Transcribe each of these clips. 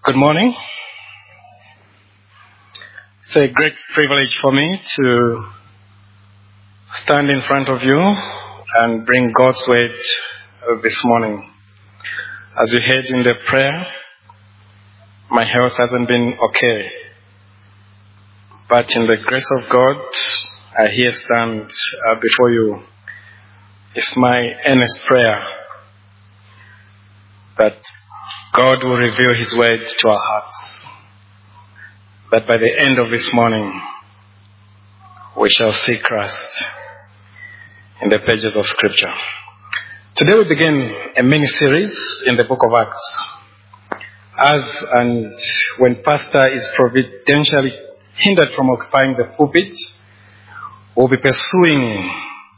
Good morning. It's a great privilege for me to stand in front of you and bring God's word this morning. As you heard in the prayer, my health hasn't been okay. But in the grace of God, I here stand before you. It's my earnest prayer that God will reveal His word to our hearts, that by the end of this morning, we shall see Christ in the pages of Scripture. Today we begin a mini-series in the book of Acts. As and when pastor is providentially hindered from occupying the pulpit, we'll be pursuing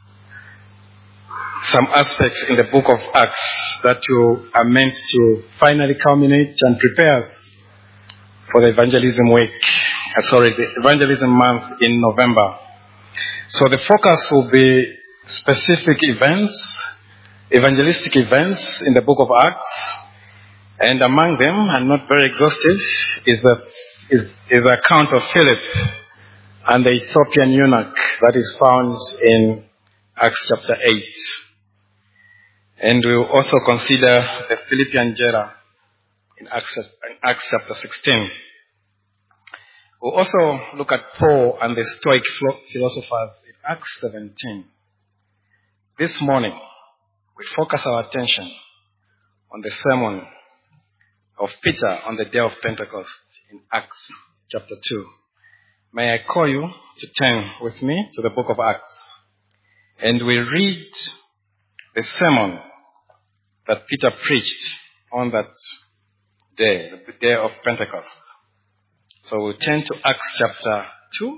some aspects in the book of Acts that you are meant to finally culminate and prepare us for the evangelism the evangelism month in November. So the focus will be specific events, evangelistic events in the book of Acts, and among them, and not very exhaustive, is the account of Philip and the Ethiopian eunuch that is found in Acts chapter 8. And we will also consider the Philippian jailer in Acts chapter 16. We'll also look at Paul and the Stoic philosophers in Acts 17. This morning, we focus our attention on the sermon of Peter on the day of Pentecost in Acts chapter 2. May I call you to turn with me to the book of Acts. And we read the sermon that Peter preached on that day, the day of Pentecost. So we'll turn to Acts chapter 2.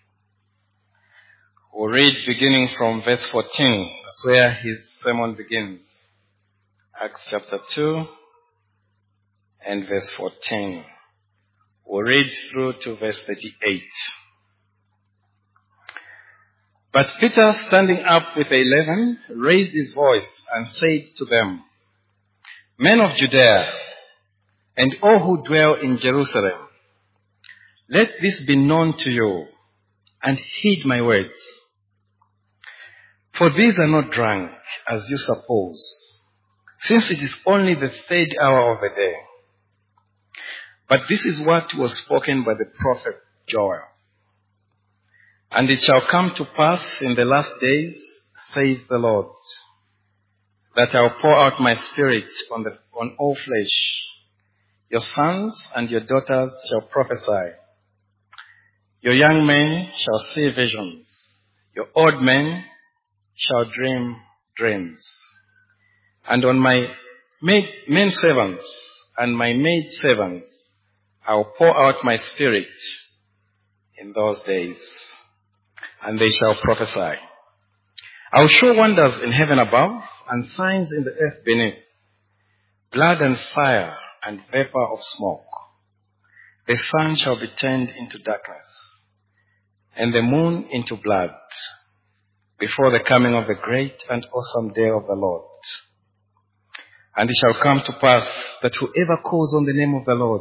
We'll read beginning from verse 14. That's where his sermon begins. Acts chapter 2 and verse 14. We'll read through to verse 38. But Peter, standing up with the 11, raised his voice and said to them, Men of Judea, and all who dwell in Jerusalem, let this be known to you, and heed my words. For these are not drunk, as you suppose, since it is only the third hour of the day. But this is what was spoken by the prophet Joel. And it shall come to pass in the last days, says the Lord, that I will pour out my spirit on all flesh. Your sons and your daughters shall prophesy. Your young men shall see visions. Your old men shall dream dreams. And on my men servants and my maid servants I will pour out my spirit in those days, and they shall prophesy. I will show wonders in heaven above and signs in the earth beneath, blood and fire and vapor of smoke. The sun shall be turned into darkness and the moon into blood before the coming of the great and awesome day of the Lord. And it shall come to pass that whoever calls on the name of the Lord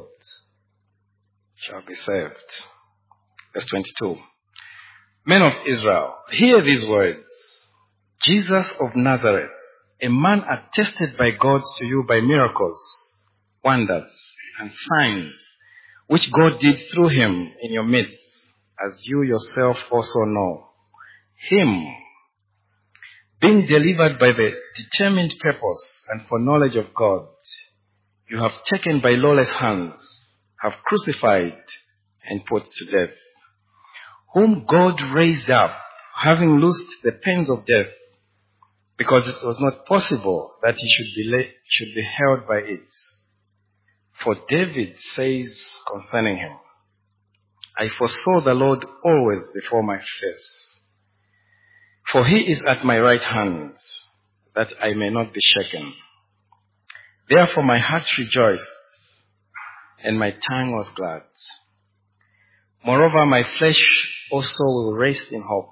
shall be saved. Verse 22. Men of Israel, hear these words. Jesus of Nazareth, a man attested by God to you by miracles, wonders, and signs, which God did through him in your midst, as you yourself also know. Him, being delivered by the determined purpose and foreknowledge of God, you have taken by lawless hands, have crucified and put to death, whom God raised up, having loosed the pains of death, because it was not possible that he should be held by it. For David says concerning him, I foresaw the Lord always before my face. For he is at my right hand, that I may not be shaken. Therefore my heart rejoiced, and my tongue was glad. Moreover, my flesh also will rest in hope.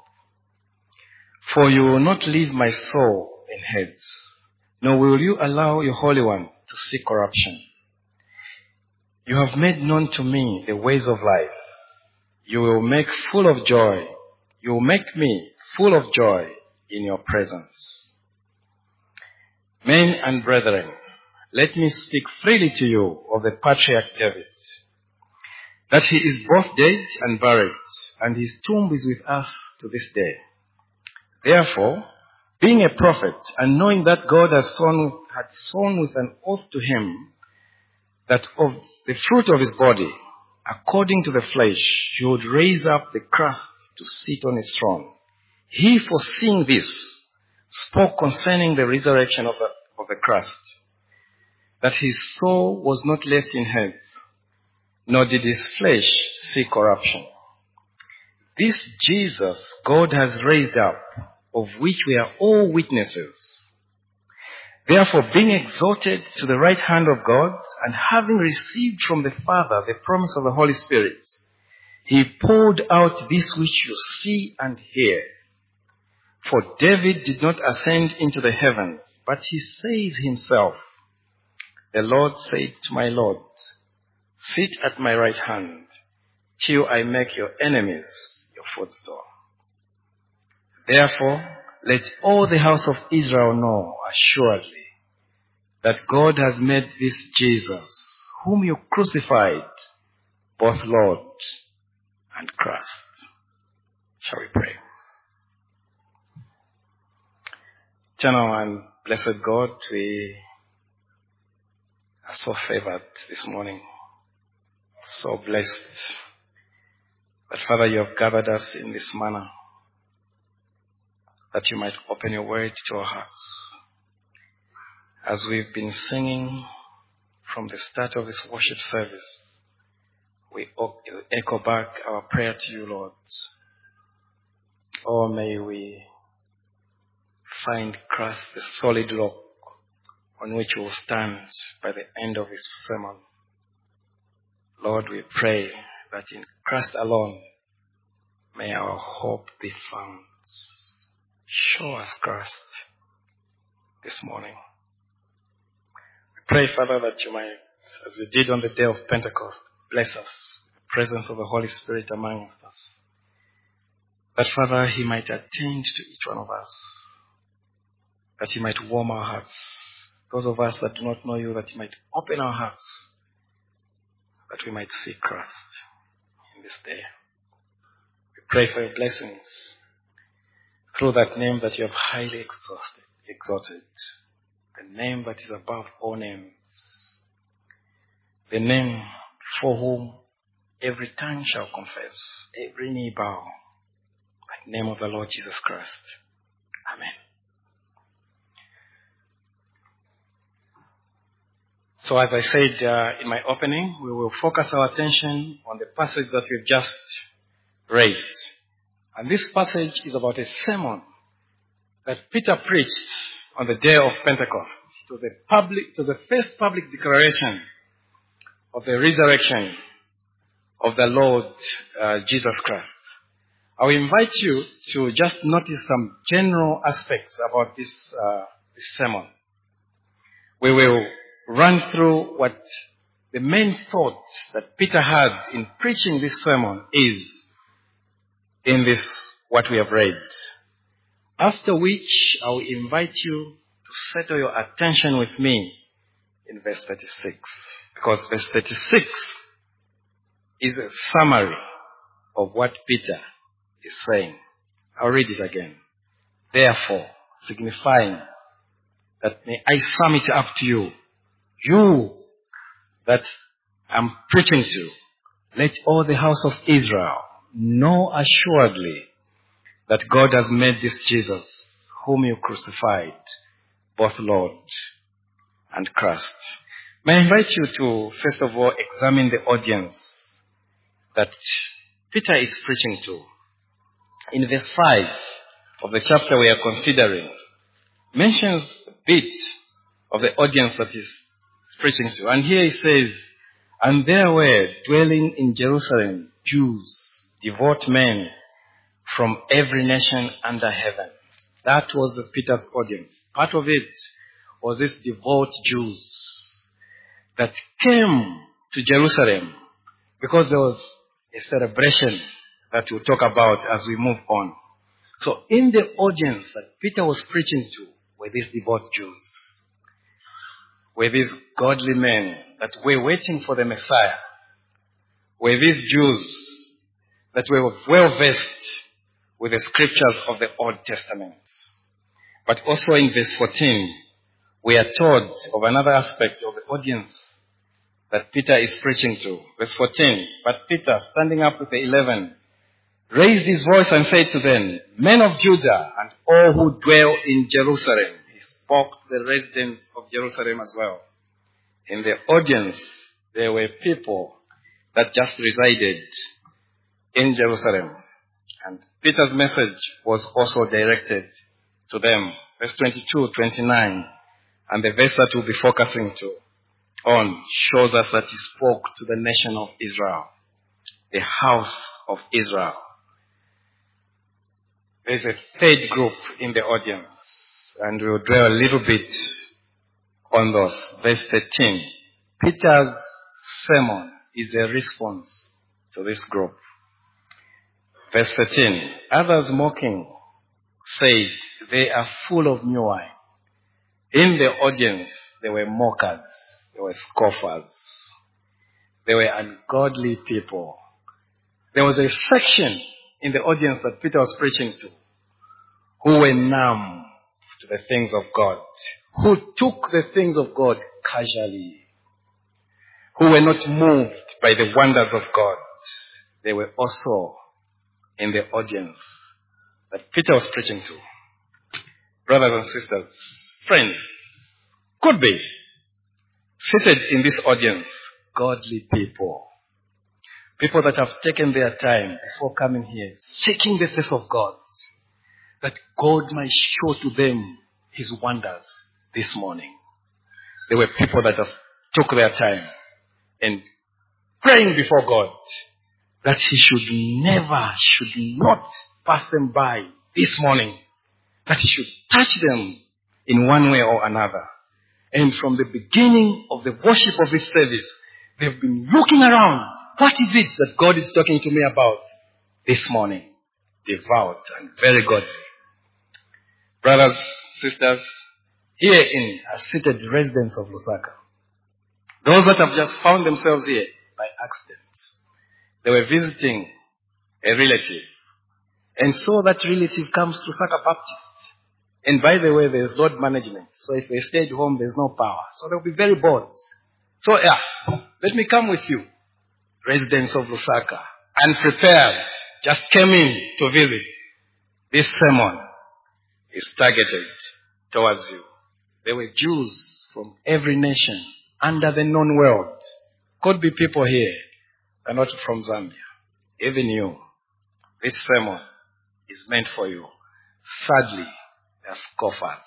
For you will not leave my soul in Hades, nor will you allow your Holy One to see corruption. You have made known to me the ways of life. You will make full of joy. You will make me full of joy in your presence. Men and brethren, let me speak freely to you of the patriarch David, that he is both dead and buried, and his tomb is with us to this day. Therefore, being a prophet, and knowing that God had sworn with an oath to him, that of the fruit of his body, according to the flesh, he would raise up the Christ to sit on his throne. He, foreseeing this, spoke concerning the resurrection of the Christ, that his soul was not left in hell, nor did his flesh see corruption. This Jesus God has raised up, of which we are all witnesses. Therefore, being exalted to the right hand of God, and having received from the Father the promise of the Holy Spirit, he poured out this which you see and hear. For David did not ascend into the heavens, but he says himself, the Lord said to my Lord, sit at my right hand, till I make your enemies your footstool. Therefore, let all the house of Israel know assuredly that God has made this Jesus, whom you crucified, both Lord and Christ. Shall we pray? Eternal and blessed God, we are so favored this morning, so blessed that, Father, you have gathered us in this manner, that you might open your word to our hearts. As we've been singing from the start of this worship service, we echo back our prayer to you, Lord. Oh, may we find Christ the solid rock on which we will stand by the end of his sermon. Lord, we pray that in Christ alone may our hope be found. Show us Christ this morning. We pray, Father, that you might, as you did on the day of Pentecost, bless us with the presence of the Holy Spirit among us. That, Father, he might attend to each one of us. That he might warm our hearts. Those of us that do not know you, that he might open our hearts. That we might see Christ in this day. We pray for your blessings through that name that you have highly exalted. The name that is above all names. The name for whom every tongue shall confess, every knee bow. The name of the Lord Jesus Christ. Amen. So as I said in my opening, we will focus our attention on the passage that we've just read. And this passage is about a sermon that Peter preached on the day of Pentecost to the first public declaration of the resurrection of the Lord Jesus Christ. I will invite you to just notice some general aspects about this sermon. We will run through what the main thought that Peter had in preaching this sermon is in this, what we have read. After which, I will invite you to settle your attention with me in verse 36. Because verse 36 is a summary of what Peter is saying. I'll read it again. Therefore, signifying that may I sum it up to you. You that I'm preaching to, let all the house of Israel know assuredly that God has made this Jesus, whom you crucified, both Lord and Christ. May I invite you to, first of all, examine the audience that Peter is preaching to. In verse 5 of the chapter we are considering, mentions a bit of the audience that he's preaching to. And here he says, and there were dwelling in Jerusalem Jews, devout men from every nation under heaven. That was Peter's audience. Part of it was these devout Jews that came to Jerusalem because there was a celebration that we'll talk about as we move on. So in the audience that Peter was preaching to were these devout Jews, were these godly men that were waiting for the Messiah, were these Jews that were well versed with the scriptures of the Old Testament. But also in verse 14, we are told of another aspect of the audience that Peter is preaching to. Verse 14, but Peter, standing up with the 11, raised his voice and said to them, men of Judah and all who dwell in Jerusalem. He spoke to the residents of Jerusalem as well. In the audience, there were people that just resided in Jerusalem. And Peter's message was also directed to them. Verse 22, 29, and the verse that we'll be focusing on shows us that he spoke to the nation of Israel, the house of Israel. There's a third group in the audience, and we'll dwell a little bit on those. Verse 13, Peter's sermon is a response to this group. Verse 13, others mocking said, they are full of new wine. In the audience, there were mockers, there were scoffers, there were ungodly people. There was a section in the audience that Peter was preaching to who were numb to the things of God, who took the things of God casually, who were not moved by the wonders of God. They were also in the audience that Peter was preaching to. Brothers and sisters, friends, could be seated in this audience, godly people. People that have taken their time before coming here, seeking the face of God, that God might show to them his wonders this morning. There were people that have took their time and praying before God that he should not pass them by this morning, that he should touch them in one way or another. And from the beginning of the worship of this service, they've been looking around. What is it that God is talking to me about this morning? Devout and very godly. Brothers, sisters, here are seated residents of Lusaka. Those that have just found themselves here by accident. They were visiting a relative. And so that relative comes to Lusaka Baptist. And by the way, there's load management. So if they stayed home, there's no power. So they'll be very bored. So let me come with you, residents of Lusaka, unprepared, just came in to visit. This sermon is targeted towards you. There were Jews from every nation under the known world. Could be people here, but not from Zambia. Even you. This sermon is meant for you. Sadly, they are scoffers.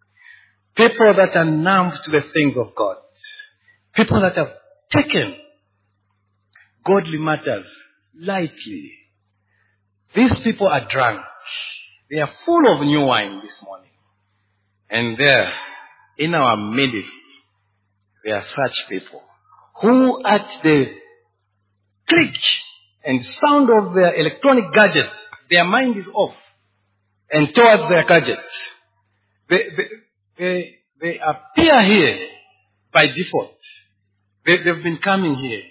People that are numb to the things of God. People that have taken godly matters lightly. These people are drunk. They are full of new wine this morning. And there, in our midst, there are such people who at the click and sound of their electronic gadget, their mind is off and towards their gadget. They appear here by default. They've been coming here.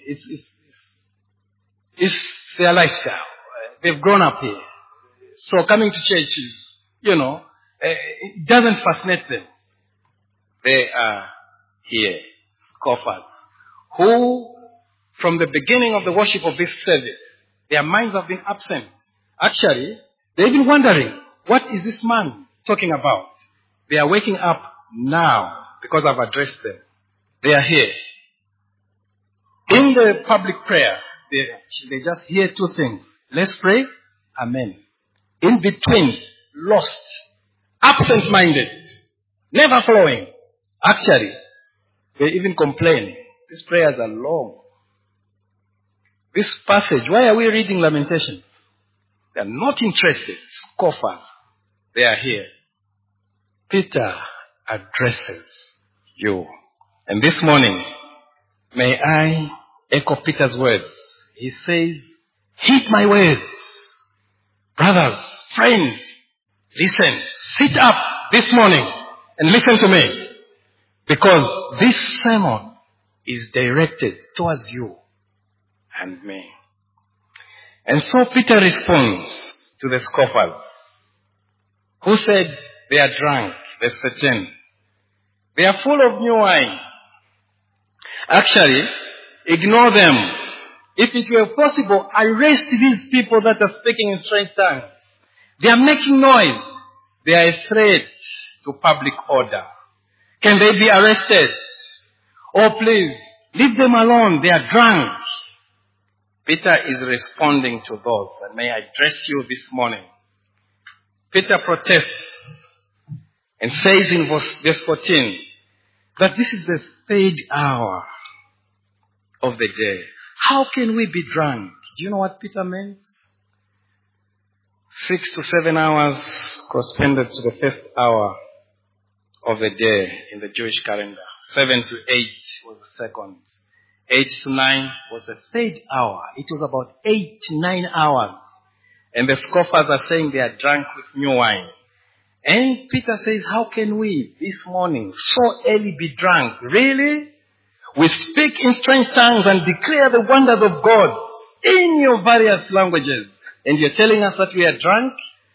It's their lifestyle. They've grown up here. So coming to church is, it doesn't fascinate them. They are here, scoffers, who from the beginning of the worship of this service, their minds have been absent. Actually, they've been wondering, what is this man talking about? They are waking up now because I've addressed them. They are here. In the public prayer, they just hear two things. Let's pray. Amen. In between, lost, absent-minded, never following. Actually, they even complain. These prayers are long. This passage, why are we reading Lamentation? They are not interested. Scoffers. They are here. Peter addresses you. And this morning, may I echo Peter's words. He says, heed my words. Brothers, friends, listen, sit up this morning and listen to me. Because this sermon is directed towards you and me. And so Peter responds to the scoffers who said they are drunk. Verse 13. They are full of new wine. Actually, ignore them. If it were possible, arrest these people that are speaking in strange tongues. They are making noise. They are a threat to public order. Can they be arrested? Oh, please, leave them alone. They are drunk. Peter is responding to those. And may I address you this morning. Peter protests and says in verse 14 that this is the third hour of the day. How can we be drunk? Do you know what Peter means? 6 to 7 hours corresponded to the first hour of the day in the Jewish calendar. 7 to 8 was the second. 8 to 9 was the third hour. It was about 8 to 9 hours. And the scoffers are saying they are drunk with new wine. And Peter says, how can we this morning so early be drunk? Really? We speak in strange tongues and declare the wonders of God in your various languages. And you're telling us that we are drunk?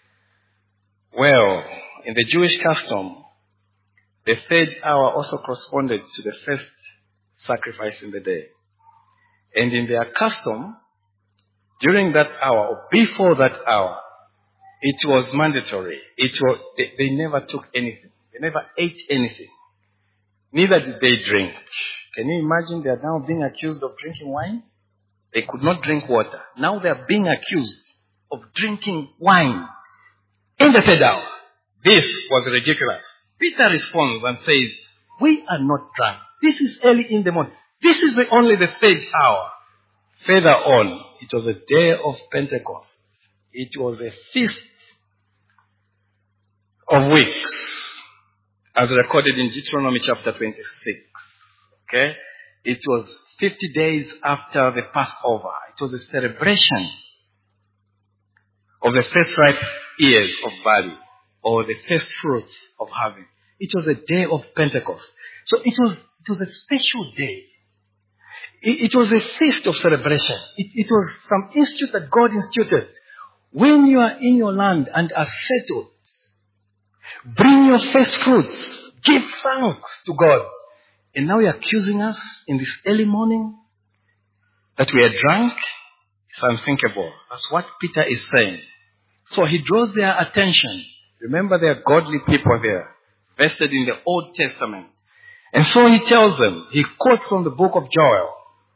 Well, in the Jewish custom, the third hour also corresponded to the first sacrifice in the day. And in their custom, during that hour or before that hour, it was mandatory. They never took anything. They never ate anything. Neither did they drink. Can you imagine they are now being accused of drinking wine? They could not drink water. Now they are being accused of drinking wine in the third hour. This was ridiculous. Peter responds and says, we are not drunk. This is early in the morning. This is only the third hour. Further on, it was a day of Pentecost. It was a feast of weeks, as recorded in Deuteronomy chapter 26. Okay? It was 50 days after the Passover. It was a celebration of the first ripe ears of barley, or the first fruits of harvest. It was a day of Pentecost. So it was a special day. It was a feast of celebration. It was some institute that God instituted. When you are in your land and are settled, bring your first fruits. Give thanks to God. And now you're accusing us in this early morning that we are drunk? It's unthinkable. That's what Peter is saying. So he draws their attention. Remember, there are godly people there, vested in the Old Testament. And so he tells them, he quotes from the book of Joel.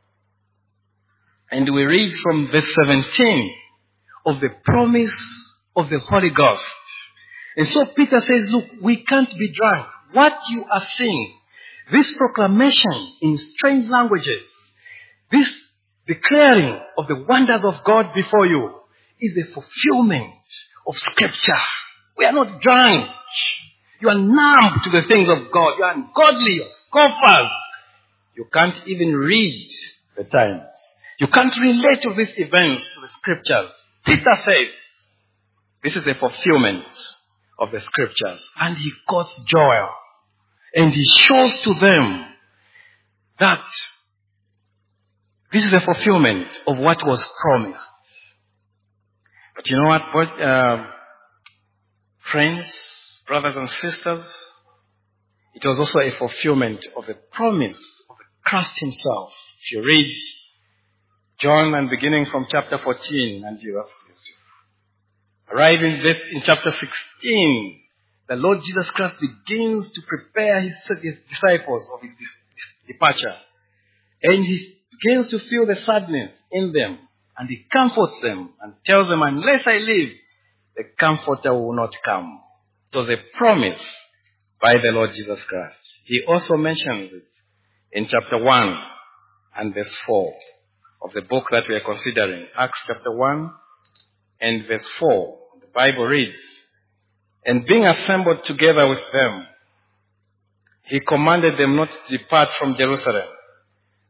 And we read from verse 17 of the promise of the Holy Ghost. And so Peter says, look, we can't be drunk. What you are seeing, this proclamation in strange languages, this declaring of the wonders of God before you, is a fulfillment of Scripture. We are not drunk. You are numb to the things of God. You are ungodly. You are scoffers. You can't even read the times. You can't relate to these events to the Scriptures. Peter says, this is a fulfillment of the Scriptures. And he quotes Joel. And he shows to them that this is a fulfillment of what was promised. But you know what, friends, brothers and sisters? It was also a fulfillment of the promise of Christ himself. If you read John and beginning from chapter 14 and you arrive in chapter 16, the Lord Jesus Christ begins to prepare his disciples of his departure. And he begins to feel the sadness in them. And he comforts them and tells them, unless I leave, the Comforter will not come. It was a promise by the Lord Jesus Christ. He also mentions it in chapter 1 and verse 4 of the book that we are considering. Acts chapter 1 and verse 4. The Bible reads, and being assembled together with them, he commanded them not to depart from Jerusalem,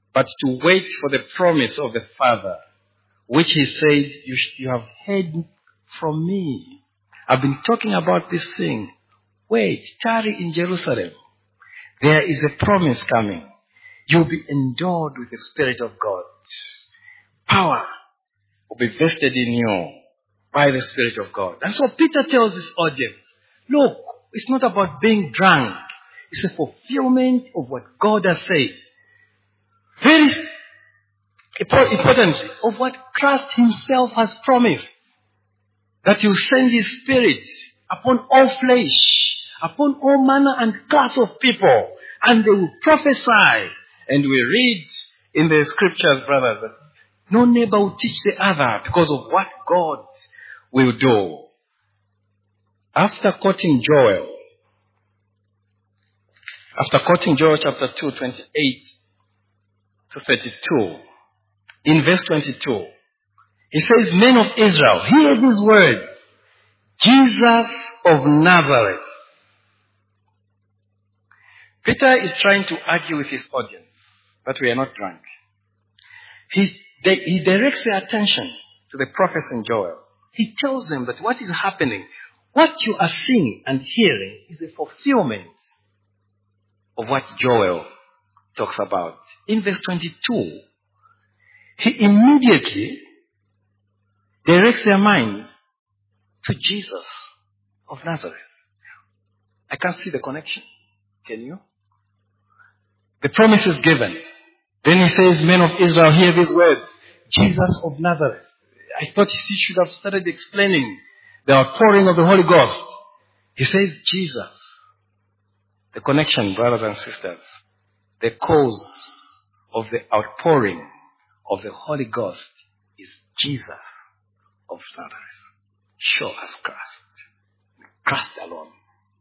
but to wait for the promise of the Father, which he said, you have heard from me. I've been talking about this thing. Wait, tarry in Jerusalem. There is a promise coming. You'll be endowed with the Spirit of God. Power will be vested in you by the Spirit of God. And so Peter tells his audience, look, it's not about being drunk. It's a fulfillment of what God has said. Very importantly, of what Christ himself has promised. That he will send his Spirit upon all flesh, upon all manner and class of people, and they will prophesy. And we read in the scriptures, brothers, that no neighbor will teach the other because of what God will do. After quoting Joel chapter 2, 28 to 32, in verse 22, he says, men of Israel, hear these words, Jesus of Nazareth. Peter is trying to argue with his audience that we are not drunk. He directs their attention to the prophets in Joel. He tells them that what is happening, what you are seeing and hearing is a fulfillment of what Joel talks about. In verse 22, he immediately directs their minds to Jesus of Nazareth. I can't see the connection. Can you? The promise is given. Then he says, men of Israel, hear these words. Jesus of Nazareth. I thought he should have started explaining the outpouring of the Holy Ghost. He says, Jesus. The connection, brothers and sisters. The cause of the outpouring of the Holy Ghost is Jesus of Nazareth. Show us Christ. Christ alone.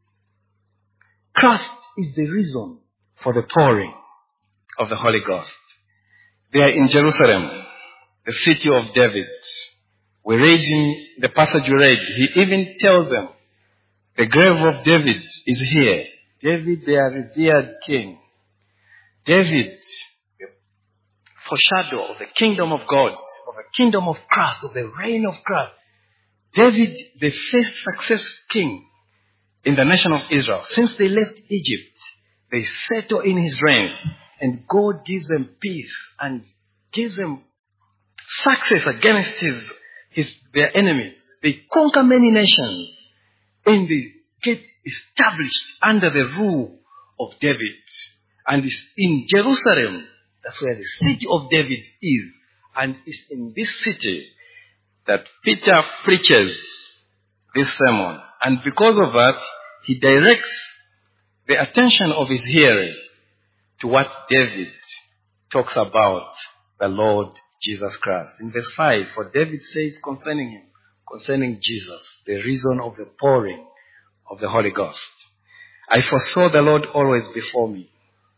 Christ is the reason for the pouring of the Holy Ghost. They are in Jerusalem, the city of David. We read in the passage we read, he even tells them, the grave of David is here. David, their revered king. David, the foreshadow of the kingdom of God, of the kingdom of Christ, of the reign of Christ. David, the first successful king in the nation of Israel. Since they left Egypt, they settle in his reign. And God gives them peace and gives them success against their enemies. They conquer many nations and they get established under the rule of David. And it's in Jerusalem, that's where the city of David is. And it's in this city that Peter preaches this sermon. And because of that, he directs the attention of his hearers to what David talks about the Lord Jesus Christ. In verse 5, for David says concerning him, concerning Jesus, the reason of the pouring of the Holy Ghost. I foresaw the Lord always before me.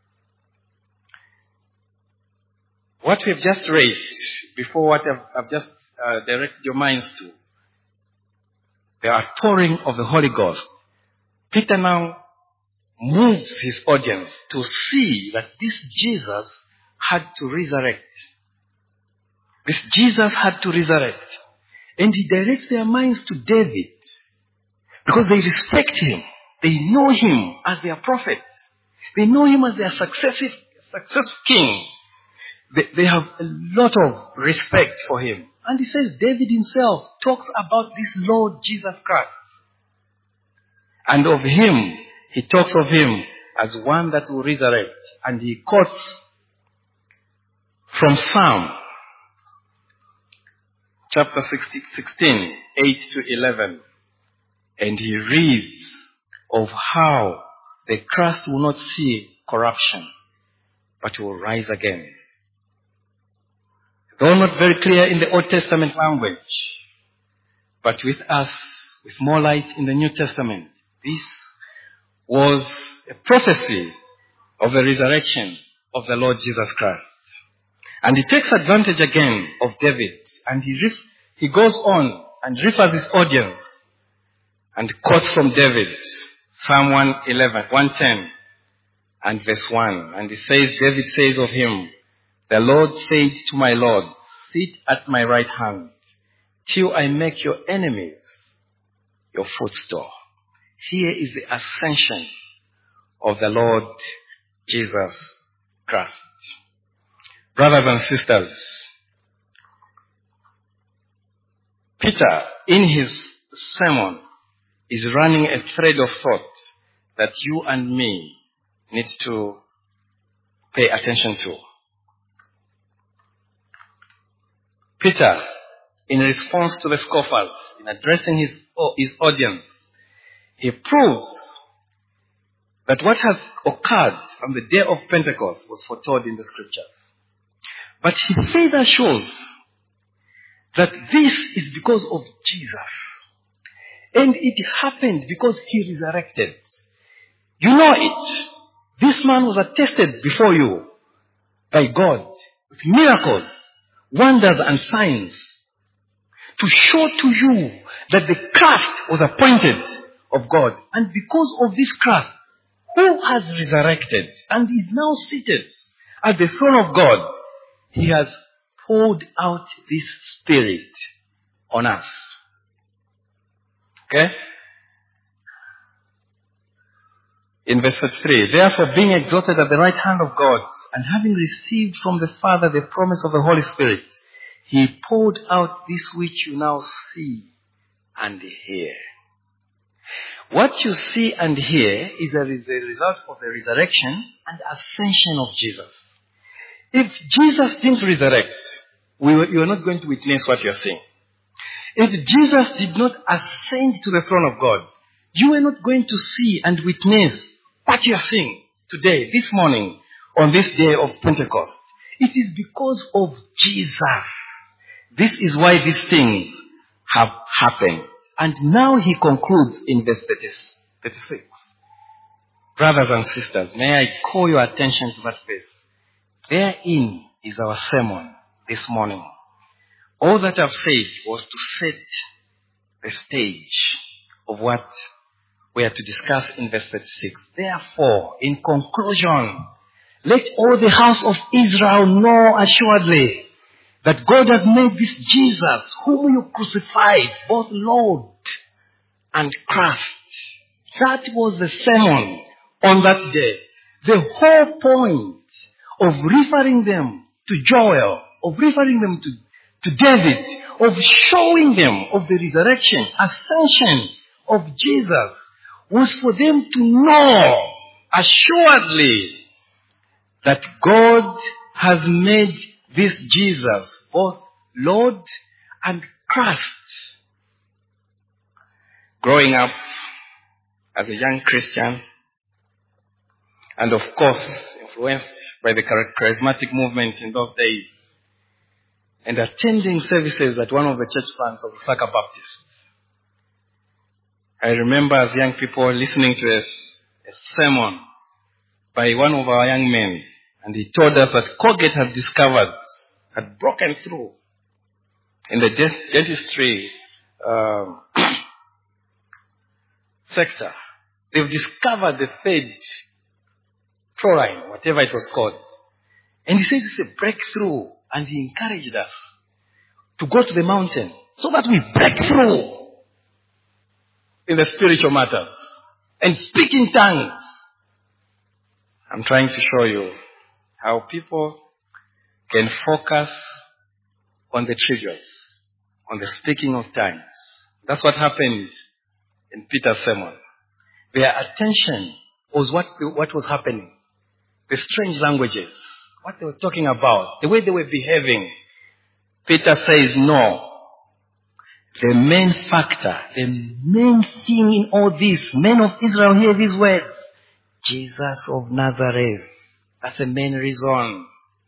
What we've just read, before what I've just directed your minds to, the outpouring of the Holy Ghost, Peter now moves his audience to see that this Jesus had to resurrect. This Jesus had to resurrect. And he directs their minds to David because they respect him. They know him as their prophet. They know him as their successive king. They have a lot of respect for him. And he says David himself talks about this Lord Jesus Christ. And of him, he talks of him as one that will resurrect. And he quotes from Psalm chapter 16, 8 to 11. And he reads of how the Christ will not see corruption, but will rise again. Though not very clear in the Old Testament language, but with us, with more light in the New Testament, this was a prophecy of the resurrection of the Lord Jesus Christ. And he takes advantage again of David, and he goes on and refers his audience and quotes from David, Psalm 110 and verse 1. And he says, David says of him, The Lord said to my Lord, sit at my right hand, till I make your enemies your footstool. Here is the ascension of the Lord Jesus Christ. Brothers and sisters, Peter, in his sermon, is running a thread of thought that you and me need to pay attention to. Peter, in response to the scoffers, in addressing his audience, he proves that what has occurred on the day of Pentecost was foretold in the scriptures. But he further shows that this is because of Jesus. And it happened because he resurrected. You know it. This man was attested before you by God with miracles, wonders and signs to show to you that the Christ was appointed of God. And because of this Christ, who has resurrected and is now seated at the throne of God, he has poured out this Spirit on us. Okay? In verse 3, therefore being exalted at the right hand of God, and having received from the Father the promise of the Holy Spirit, he poured out this which you now see and hear. What you see and hear is the result of the resurrection and ascension of Jesus. If Jesus didn't resurrect, you are not going to witness what you are seeing. If Jesus did not ascend to the throne of God, you are not going to see and witness what you are seeing today, this morning, on this day of Pentecost. It is because of Jesus. This is why these things have happened. And now he concludes in verse 36. Brothers and sisters, may I call your attention to that verse. Therein is our sermon this morning. All that I've said was to set the stage of what we are to discuss in verse 36. Therefore, in conclusion, let all the house of Israel know assuredly that God has made this Jesus, whom you crucified, both Lord and Christ. That was the sermon on that day. The whole point of referring them to Joel, of referring them to David, of showing them of the resurrection, ascension of Jesus, was for them to know assuredly that God has made this Jesus both Lord and Christ. Growing up as a young Christian, and of course influenced by the charismatic movement in those days, and attending services at one of the church plants of Lusaka Baptist, I remember as young people listening to a sermon by one of our young men, and he told us that Colgate had broken through in the dentistry sector. They've discovered the third fluoride, whatever it was called. And he said it's a breakthrough, and he encouraged us to go to the mountain so that we break through in the spiritual matters and speak in tongues. I'm trying to show you how people can focus on the trivials, on the speaking of tongues. That's what happened in Peter's sermon. Their attention was what was happening. The strange languages, what they were talking about, the way they were behaving. Peter says, no. The main factor, the main thing in all this, men of Israel, hear these words. Jesus of Nazareth. That's the main reason.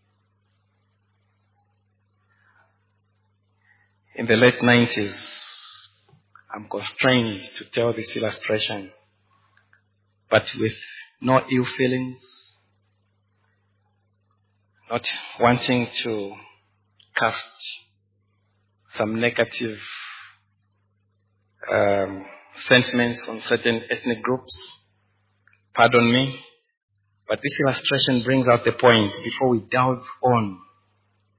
In the late 90s, I'm constrained to tell this illustration, but with no ill feelings, not wanting to cast some negative sentiments on certain ethnic groups. Pardon me, but this illustration brings out the point before we delve on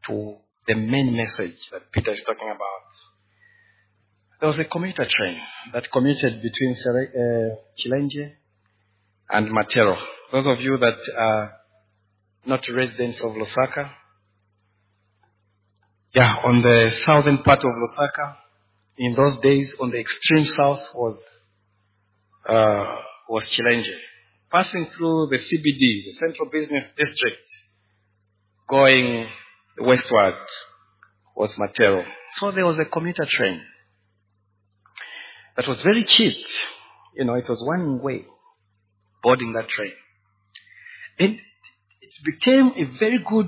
to the main message that Peter is talking about. There was a commuter train that commuted between Chilenge and Matero. Those of you that are not residents of Lusaka, on the southern part of Lusaka, in those days, on the extreme south was Chilenge. Passing through the CBD, the Central Business District, going westward was Matero. So there was a commuter train that was very cheap. It was one way boarding that train. And it became a very good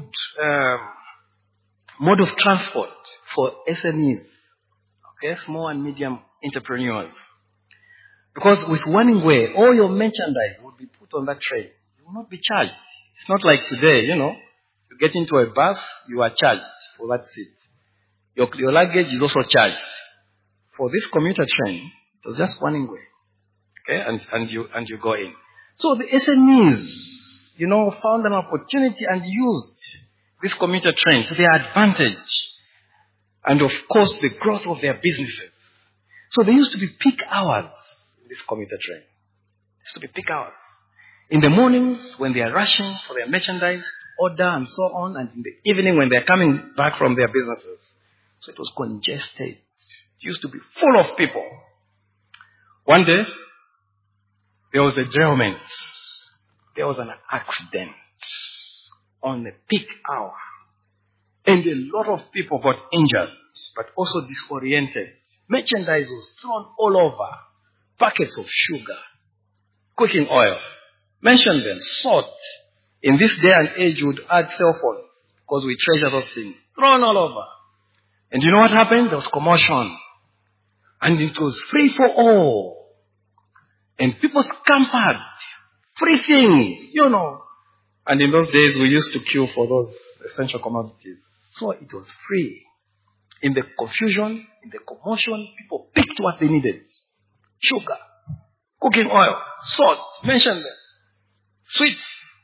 mode of transport for SMEs, small and medium entrepreneurs. Because with one way, all your merchandise would be put on that train. You will not be charged. It's not like today, you get into a bus, you are charged for that seat. Your luggage is also charged. For this commuter train, it was just one way. And you go in. So the SMEs, found an opportunity and used this commuter train to their advantage. And of course, the growth of their businesses. So there used to be peak hours in this commuter train. There used to be peak hours. In the mornings, when they are rushing for their merchandise, order and so on, and in the evening when they are coming back from their businesses. So it was congested. It used to be full of people. One day, there was a derailment. There was an accident on the peak hour. And a lot of people got injured, but also disoriented. Merchandise was thrown all over. Packets of sugar, cooking oil. Mention them, salt. In this day and age, you would add cell phones because we treasure those things. Thrown all over. And you know what happened? There was commotion. And it was free for all. And people scampered. Free things, And in those days, we used to queue for those essential commodities. So it was free. In the confusion, in the commotion, people picked what they needed. Sugar, cooking oil, salt, mention them. Sweets,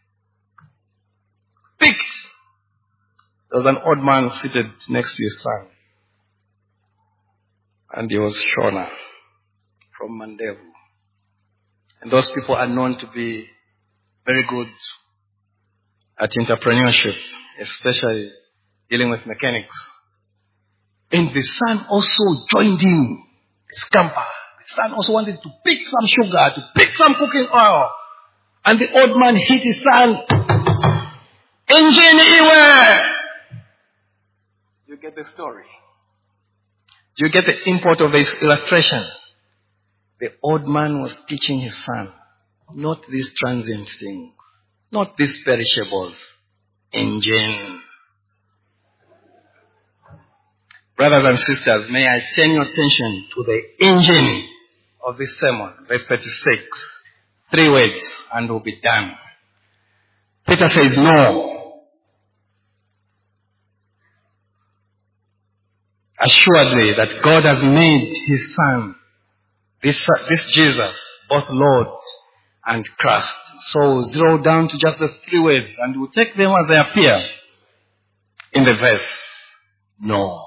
picked. There was an old man seated next to his son. And he was Shona from Mandevu. And those people are known to be very good at entrepreneurship, especially dealing with mechanics. And the son also joined in, the scamper. The son also wanted to pick some sugar, to pick some cooking oil. And the old man hit his son. Engine anywhere! You get the story. You get the import of this illustration. The old man was teaching his son, not these transient things, not these perishables. Engine. Brothers and sisters, may I turn your attention to the engine of this sermon, verse 36. 3 words, and we'll be done. Peter says, no. Assuredly that God has made his son, this Jesus, both Lord and Christ. So we'll zero down to just the 3 words, and we'll take them as they appear in the verse. No.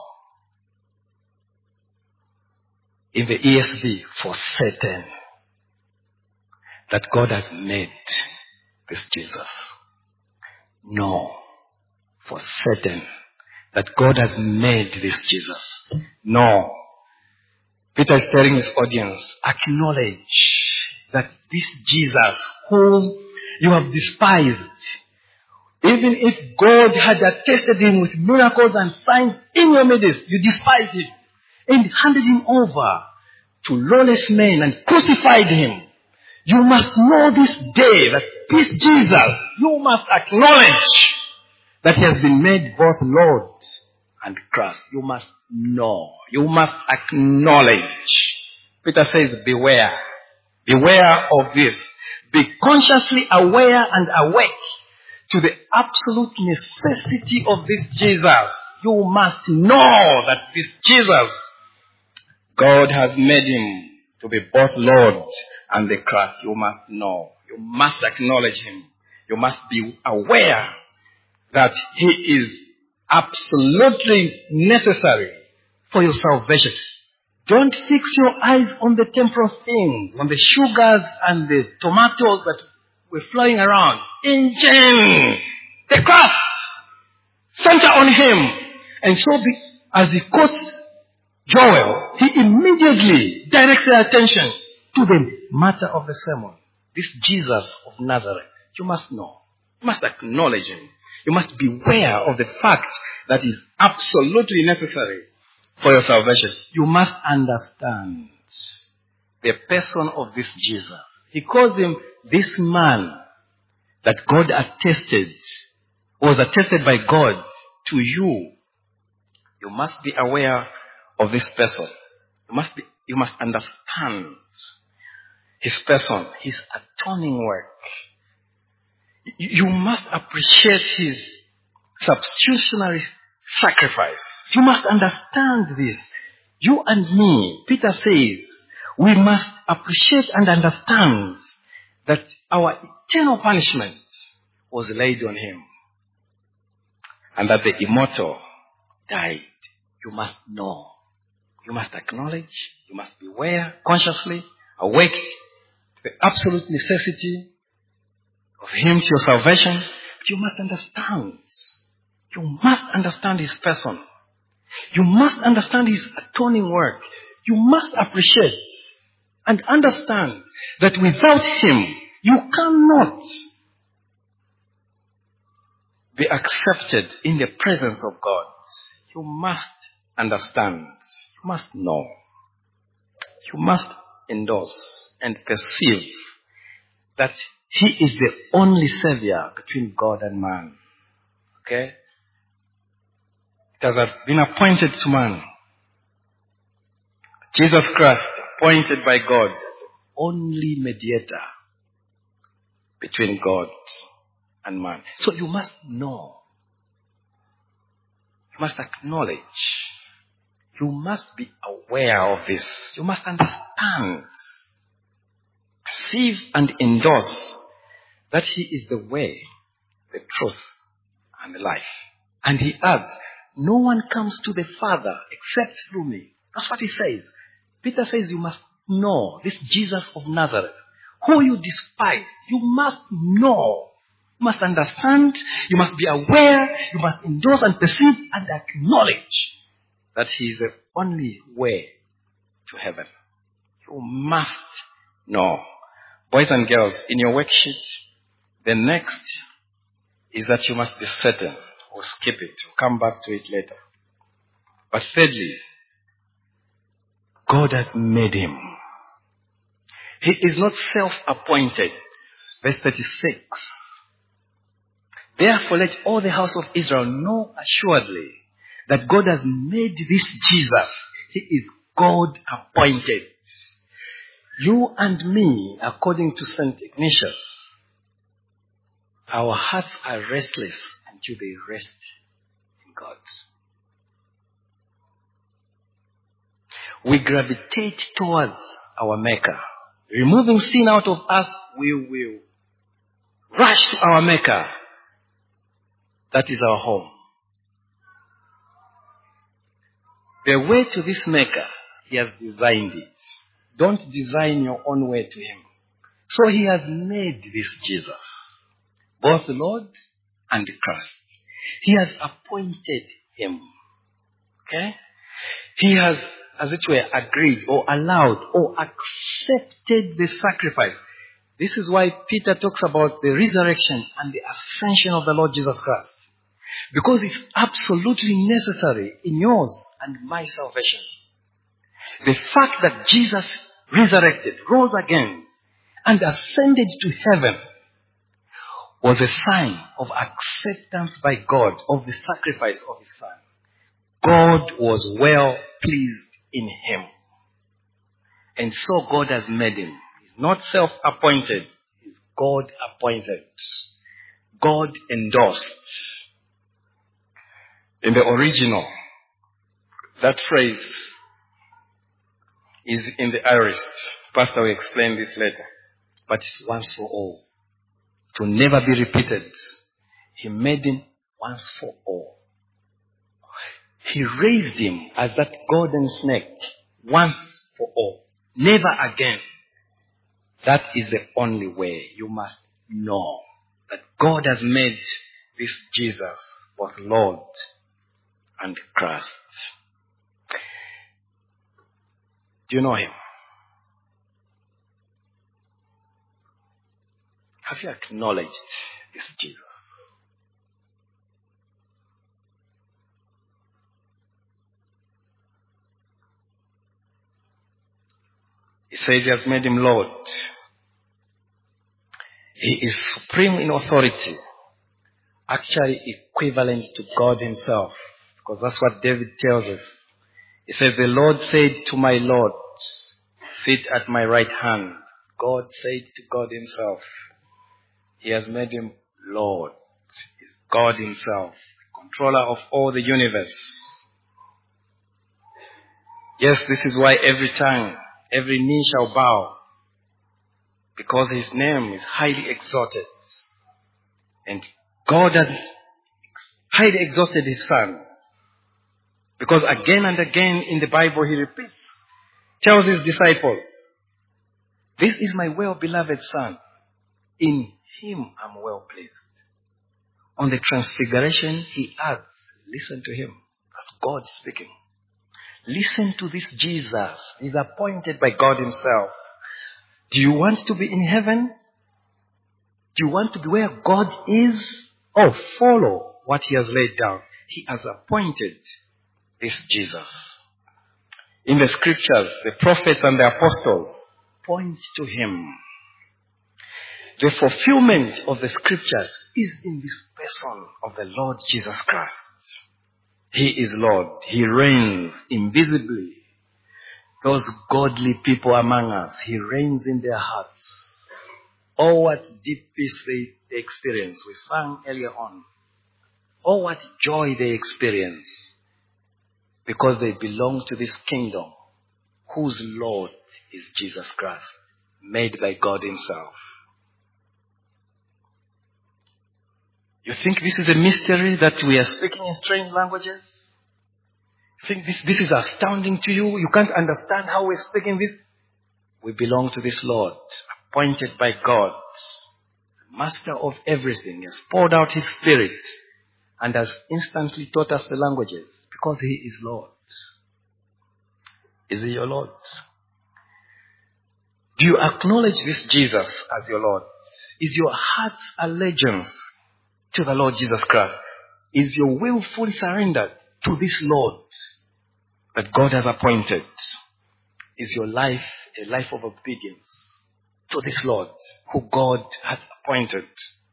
In the ESV, for certain, that God has made this Jesus. No. For certain, that God has made this Jesus. No. Peter is telling his audience, acknowledge that this Jesus whom you have despised, even if God had attested him with miracles and signs in your midst, you despised him and handed him over to lawless men and crucified him. You must know this day that this Jesus, you must acknowledge that he has been made both Lord and Christ. You must know. You must acknowledge. Peter says, beware. Beware of this. Be consciously aware and awake to the absolute necessity of this Jesus. You must know that this Jesus, God has made him to be both Lord and the Christ. You must know. You must acknowledge him. You must be aware that he is absolutely necessary for your salvation. Don't fix your eyes on the temporal things, on the sugars and the tomatoes that were flying around. Engine, the crust, center on him. And so as he quotes Joel, he immediately directs their attention to the matter of the sermon. This Jesus of Nazareth, you must know. You must acknowledge him. You must beware of the fact that is absolutely necessary for your salvation. You must understand the person of this Jesus. He calls him this man that God was attested by God to you. You must be aware of this person. You must understand his person, his atoning work. You must appreciate his substitutionary sacrifice. You must understand this. You and me, Peter says, we must appreciate and understand that our eternal punishment was laid on him and that the immortal died. You must know. You must acknowledge. You must beware consciously, awake to the absolute necessity of him to your salvation. But you must understand. You must understand his person. You must understand his atoning work. You must appreciate and understand that without him, you cannot be accepted in the presence of God. You must understand. You must know. You must endorse and perceive that he is the only Savior between God and man. Okay? It has been appointed to man. Jesus Christ, appointed by God, only mediator between God and man. So you must know. You must acknowledge. You must be aware of this. You must understand, perceive and endorse that he is the way, the truth, and the life. And he adds, no one comes to the Father except through me. That's what he says. Peter says you must know this Jesus of Nazareth, who you despise. You must know. You must understand. You must be aware. You must endorse and perceive and acknowledge that he is the only way to heaven. You must know. Boys and girls, in your worksheet, the next is that you must be certain. Or skip it. We'll come back to it later. But thirdly, God has made him. He is not self-appointed. Verse 36. Therefore let all the house of Israel know assuredly that God has made this Jesus. He is God appointed. You and me, according to St. Ignatius, our hearts are restless until they rest in God. We gravitate towards our Maker. Removing sin out of us, we will rush to our Maker. That is our home. The way to this Maker, he has designed it. Don't design your own way to him. So he has made this Jesus, both Lord and Christ. He has appointed him. Okay? He has, as it were, agreed or allowed or accepted the sacrifice. This is why Peter talks about the resurrection and the ascension of the Lord Jesus Christ. Because it's absolutely necessary in yours and my salvation. The fact that Jesus resurrected, rose again, and ascended to heaven was a sign of acceptance by God of the sacrifice of his Son. God was well pleased in him. And so God has made him. He's not self-appointed. He's God appointed. God endorsed. In the original, that phrase is in the aorist. Pastor will explain this later. But it's once for all. To never be repeated. He made him once for all. He raised him as that golden snake once for all. Never again. That is the only way. You must know that God has made this Jesus both Lord and Christ. Do you know him? Have you acknowledged this Jesus? He says he has made him Lord. He is supreme in authority, actually equivalent to God himself, because that's what David tells us. He says, the Lord said to my Lord, sit at my right hand. God said to God himself, he has made him Lord. He's God himself, controller of all the universe. Yes, this is why every tongue, every knee shall bow, because his name is highly exalted. And God has highly exalted his Son. Because again and again in the Bible he repeats, tells his disciples, this is my well-beloved Son. In him I'm well pleased. On the transfiguration he adds, listen to him. That's God speaking. Listen to this Jesus. He's appointed by God himself. Do you want to be in heaven? Do you want to be where God is? Oh, follow what he has laid down. He has appointed this Jesus. In the scriptures, the prophets and the apostles point to him. The fulfillment of the scriptures is in this person of the Lord Jesus Christ. He is Lord. He reigns invisibly. Those godly people among us, he reigns in their hearts. Oh, what deep peace they experience. We sang earlier on. Oh, what joy they experience. Because they belong to this kingdom, whose Lord is Jesus Christ, made by God himself. You think this is a mystery that we are speaking in strange languages? You think this is astounding to you? You can't understand how we're speaking this? We belong to this Lord, appointed by God, master of everything. He has poured out his Spirit and has instantly taught us the languages because he is Lord. Is he your Lord? Do you acknowledge this Jesus as your Lord? Is your heart's allegiance to the Lord Jesus Christ? Is your will fully surrendered to this Lord that God has appointed? Is your life a life of obedience to this Lord who God has appointed?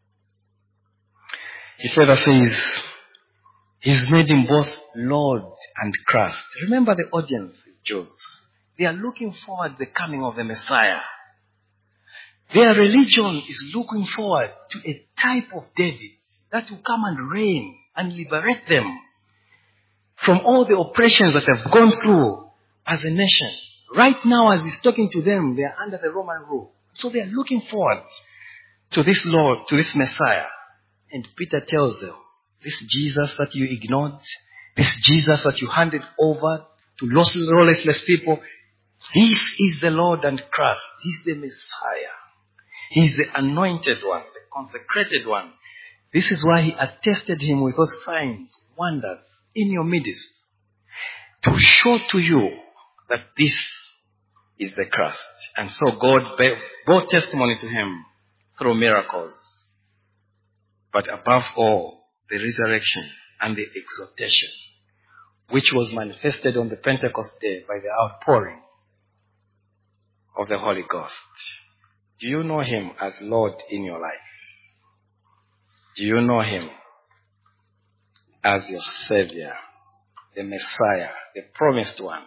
He further says, he's made him both Lord and Christ. Remember the audience, Jews. They are looking forward to the coming of the Messiah. Their religion is looking forward to a type of David that will come and reign and liberate them from all the oppressions that have gone through as a nation. Right now, as he's talking to them, they are under the Roman rule. So they are looking forward to this Lord, to this Messiah. And Peter tells them, this Jesus that you ignored, this Jesus that you handed over to lawless people, this is the Lord and Christ. He's the Messiah. He's the anointed one, the consecrated one. This is why he attested him with those signs, wonders in your midst, to show to you that this is the Christ. And so God bore testimony to him through miracles. But above all, the resurrection and the exaltation, which was manifested on the Pentecost day by the outpouring of the Holy Ghost. Do you know him as Lord in your life? Do you know him as your Savior, the Messiah, the promised one?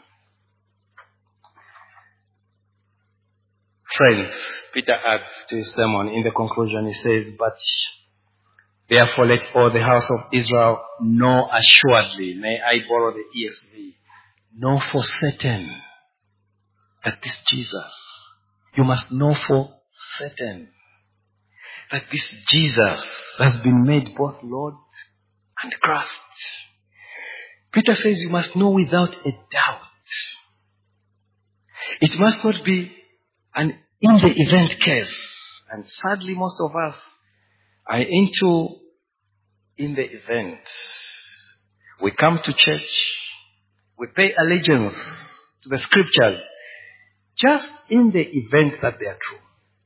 Friends, Peter adds to his sermon in the conclusion, he says, but therefore let all the house of Israel know assuredly, may I borrow the ESV, know for certain that this Jesus, you must know for certain that this Jesus has been made both Lord and Christ. Peter says you must know without a doubt. It must not be an in-the-event case. And sadly, most of us are into in-the-event. We come to church, we pay allegiance to the scriptures, just in the event that they are true.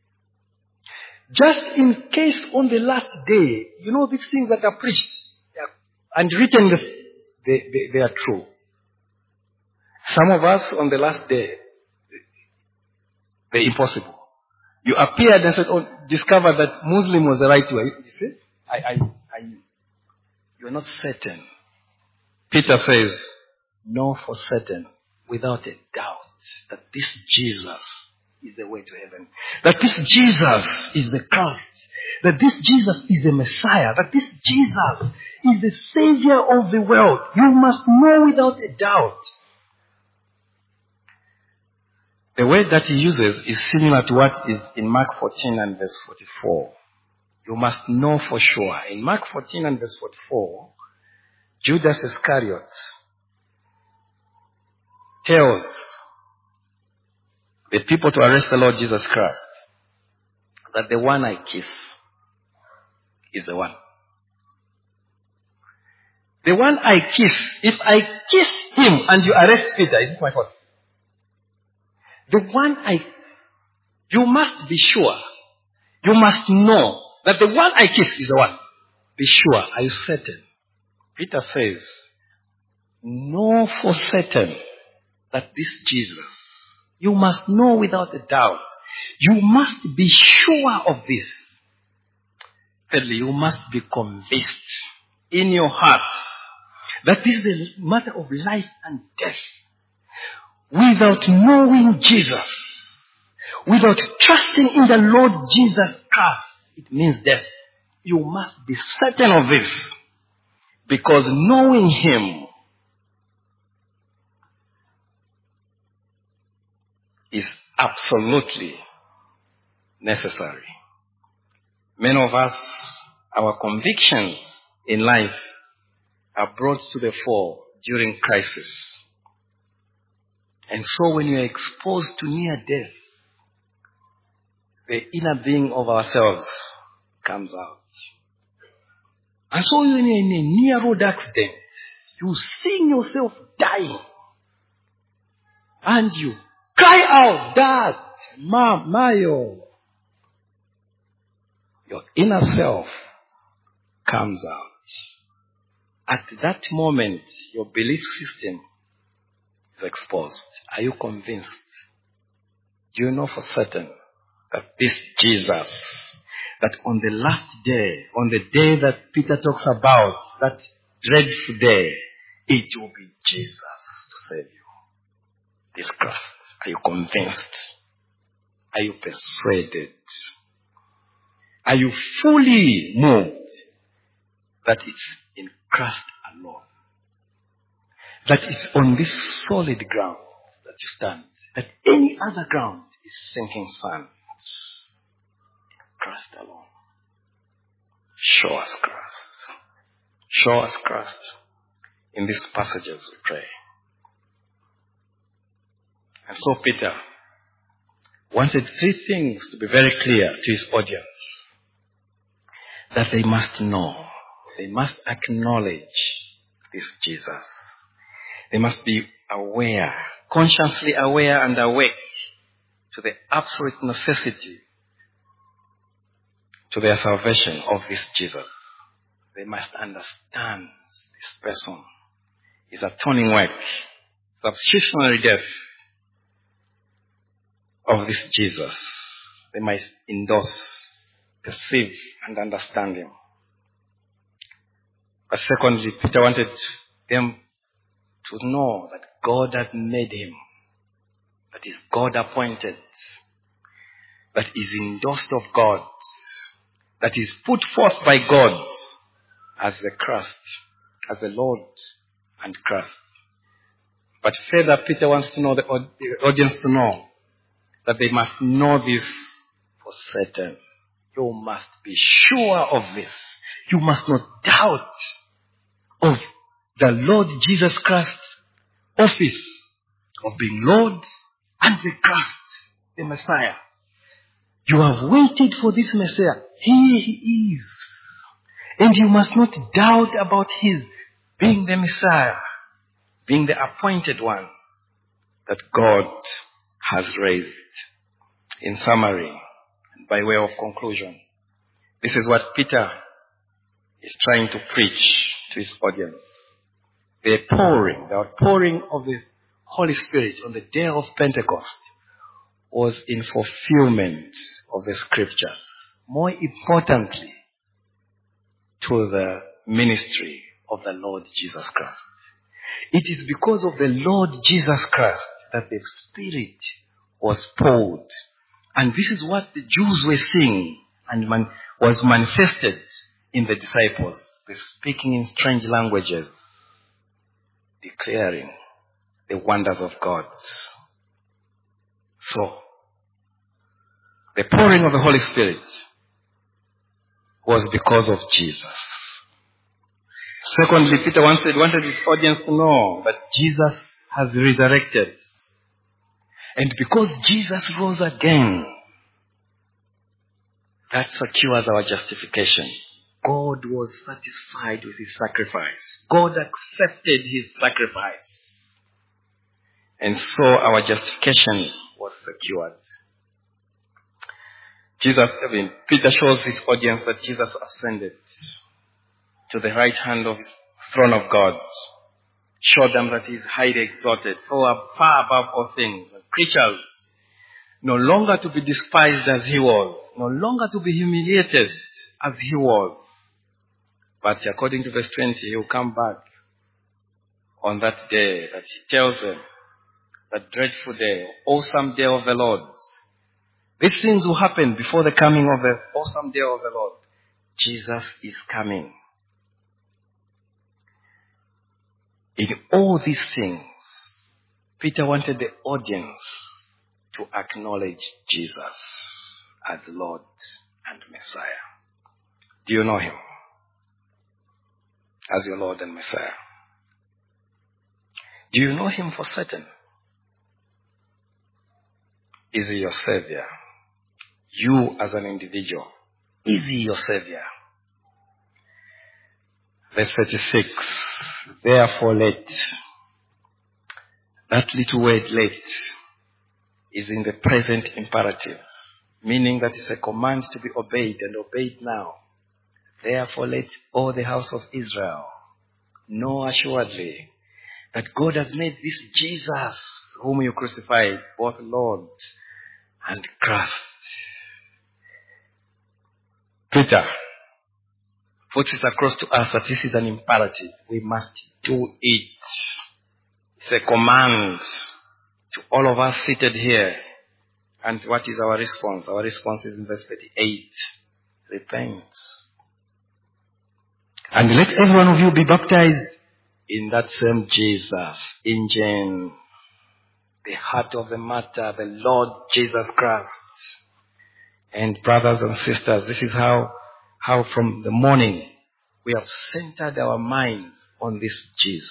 Just in case on the last day, these things that are preached and written, they are true. Some of us on the last day, they're impossible. You appeared and said, discovered that Muslim was the right way. You see? You're not certain. Peter says, know for certain, without a doubt, that this Jesus is the way to heaven. That this Jesus is the Christ. That this Jesus is the Messiah. That this Jesus is the Savior of the world. You must know without a doubt. The word that he uses is similar to what is in Mark 14 and verse 44. You must know for sure. In Mark 14 and verse 44, Judas Iscariot tells the people to arrest the Lord Jesus Christ that the one I kiss is the one. The one I kiss, if I kiss him and you arrest Peter, is it my fault? The one you must be sure, you must know that the one I kiss is the one. Be sure. Are you certain? Peter says, know for certain that this Jesus, you must know without a doubt. You must be sure of this. Thirdly, you must be convinced in your heart that this is a matter of life and death. Without knowing Jesus, without trusting in the Lord Jesus Christ, it means death. You must be certain of this. Because knowing him is absolutely necessary. Many of us, our convictions in life are brought to the fore during crisis. And so when we are exposed to near death, the inner being of ourselves comes out. And so when you're in a near road accident, you see yourself dying. And you cry out, Dad, Mom, Mayo. Your inner self comes out. At that moment, your belief system is exposed. Are you convinced? Do you know for certain that this Jesus, that on the last day, on the day that Peter talks about, that dreadful day, it will be Jesus to save you? This Christ. Are you convinced? Are you persuaded? Are you fully moved that it's in Christ alone? That it's on this solid ground that you stand. That any other ground is sinking sand. Christ alone. Show us Christ. Show us Christ in these passages, we pray. And so Peter wanted three things to be very clear to his audience. That they must know. They must acknowledge this Jesus. They must be aware, consciously aware and awake to the absolute necessity to their salvation of this Jesus. They must understand this person, his atoning work, substitutionary death of this Jesus. They must endorse, perceive, and understand him. But secondly, Peter wanted them to know that God had made him, that is God appointed, that is endorsed of God, that is put forth by God as the Christ, as the Lord and Christ. But further, Peter wants to know the audience to know that they must know this for certain. You must be sure of this. You must not doubt of the Lord Jesus Christ's office of being Lord and the Christ, the Messiah. You have waited for this Messiah. Here he is. And you must not doubt about his being the Messiah, being the appointed one that God has raised. In summary, by way of conclusion, this is what Peter is trying to preach to his audience. The outpouring of the Holy Spirit on the day of Pentecost was in fulfillment of the scriptures. More importantly, to the ministry of the Lord Jesus Christ. It is because of the Lord Jesus Christ that the Spirit was poured. And this is what the Jews were seeing and was manifested in the disciples. They speaking in strange languages, declaring the wonders of God. So, the pouring of the Holy Spirit was because of Jesus. Secondly, Peter wanted his audience to know that Jesus has resurrected. And because Jesus rose again, that secures our justification. God was satisfied with his sacrifice. God accepted his sacrifice. And so our justification was secured. Peter shows his audience that Jesus ascended to the right hand of the throne of God. Showed them that he is highly exalted, far above all things and creatures. No longer to be despised as he was. No longer to be humiliated as he was. But according to verse 20, he will come back on that day that he tells them, that dreadful day, awesome day of the Lord. These things will happen before the coming of the awesome day of the Lord. Jesus is coming. In all these things, Peter wanted the audience to acknowledge Jesus as Lord and Messiah. Do you know him as your Lord and Messiah? Do you know him for certain? Is he your Savior? You as an individual, is he your Savior? Verse 36, therefore let. That little word let is in the present imperative, meaning that it's a command to be obeyed and obeyed now. Therefore let all the house of Israel know assuredly that God has made this Jesus whom you crucified both Lord and Christ. Peter puts it across to us that this is an imperative. We must do it. It's a command to all of us seated here. And what is our response? Our response is in verse 38. Repent. And let every one of you be baptized in that same Jesus, in James, the heart of the matter, the Lord Jesus Christ. And brothers and sisters, this is how from the morning we have centered our minds on this Jesus.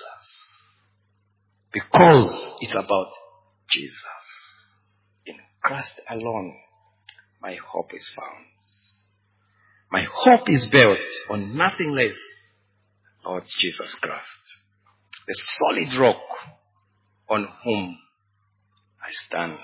Because it's about Jesus. In Christ alone, my hope is found. My hope is built on nothing less than Lord Jesus Christ, the solid rock on whom I stand.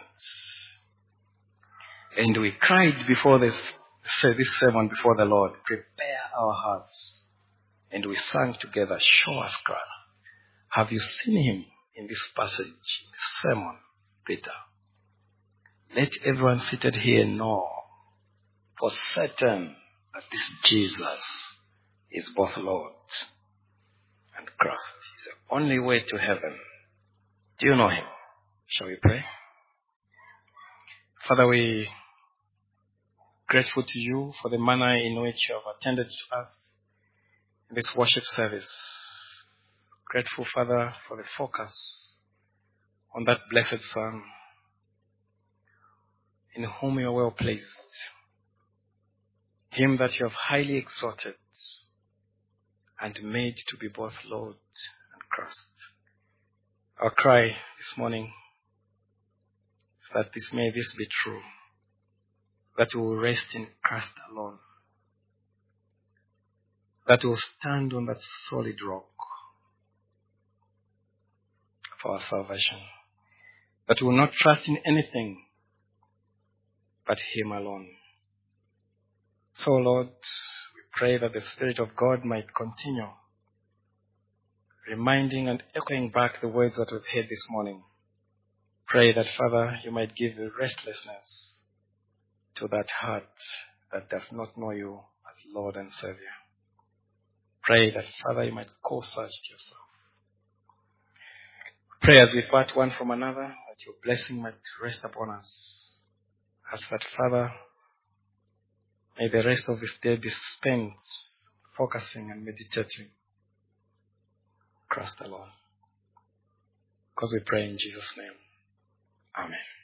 And we cried before this sermon before the Lord, prepare our hearts. And we sang together, show us Christ. Have you seen him in this passage, this sermon, Peter? Let everyone seated here know for certain that this Jesus is both Lord and Christ. He's the only way to heaven. Do you know him? Shall we pray? Father, we are grateful to you for the manner in which you have attended to us in this worship service. Grateful, Father, for the focus on that blessed Son in whom you are well placed. Him that you have highly exalted and made to be both Lord and Christ. Our cry this morning is that may this be true, that we will rest in Christ alone, that we will stand on that solid rock for our salvation, that we will not trust in anything but Him alone. So, Lord, we pray that the Spirit of God might continue reminding and echoing back the words that we've heard this morning. Pray that, Father, you might give a restlessness to that heart that does not know you as Lord and Savior. Pray that, Father, you might call such to yourself. Pray as we part one from another, that your blessing might rest upon us. Ask that, Father, may the rest of this day be spent focusing and meditating Christ alone. Because we pray in Jesus' name. Amen.